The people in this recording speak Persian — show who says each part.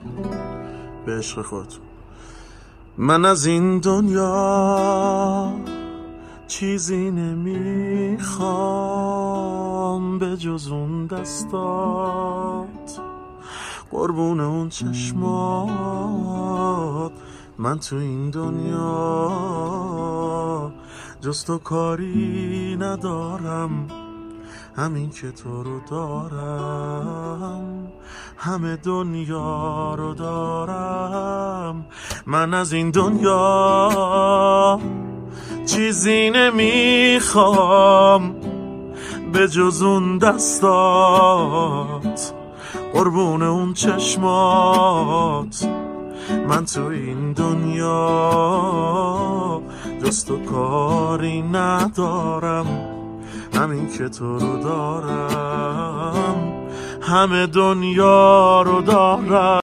Speaker 1: به عشق خودتون. من از این دنیا چیزی نمیخوام به جز اون دستات، قربون اون چشمات. من تو این دنیا جز تو کاری ندارم، همین که تو رو دارم همه دنیا رو دارم. من از این دنیا چیزی نمیخوام به جز اون دستات، قربون اون چشمات. من تو این دنیا جز تو کاری ندارم، همین که تو رو دارم همه دنیا رو دارم.